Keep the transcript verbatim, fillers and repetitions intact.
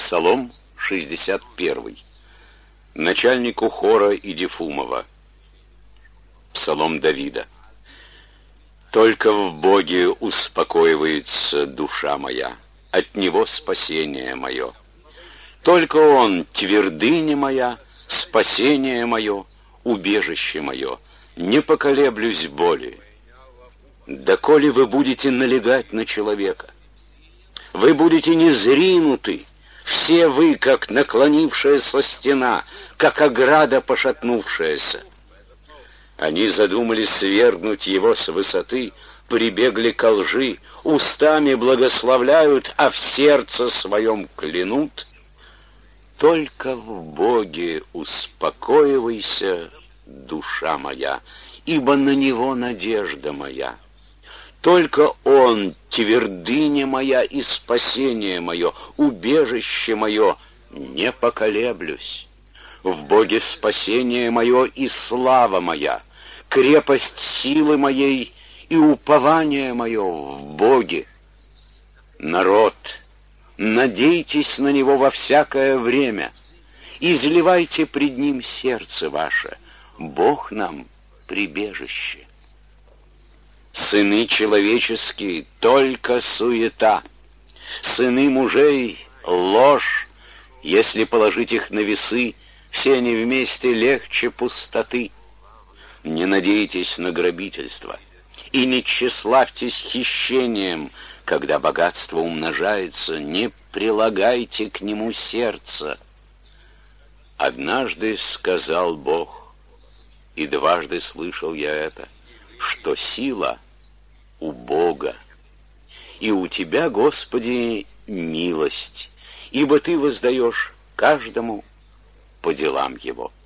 Псалом шестьдесят первый. Начальнику хора Идифумова. Псалом Давида. «Только в Боге успокоивается душа моя, от Него спасение мое. Только Он твердыня моя, спасение мое, убежище мое, не поколеблюсь боли. Доколе вы будете налегать на человека, вы будете незринуты, все вы, как наклонившаяся стена, как ограда пошатнувшаяся. Они задумали свергнуть его с высоты, прибегли ко лжи, устами благословляют, а в сердце своем клянут. Только в Боге успокоивайся, душа моя, ибо на Него надежда моя. Только Он твердыня моя и спасение мое, убежище мое, не поколеблюсь. В Боге спасение мое и слава моя, крепость силы моей и упование мое в Боге. Народ, надейтесь на Него во всякое время, изливайте пред Ним сердце ваше, Бог нам прибежище. Сыны человеческие — только суета, сыны мужей — ложь, если положить их на весы, все они вместе легче пустоты. Не надейтесь на грабительство и не тщеславьтесь хищением, когда богатство умножается, не прилагайте к нему сердца. Однажды сказал Бог, и дважды слышал я это, что сила у Бога, и у Тебя, Господи, милость, ибо Ты воздаешь каждому по делам его.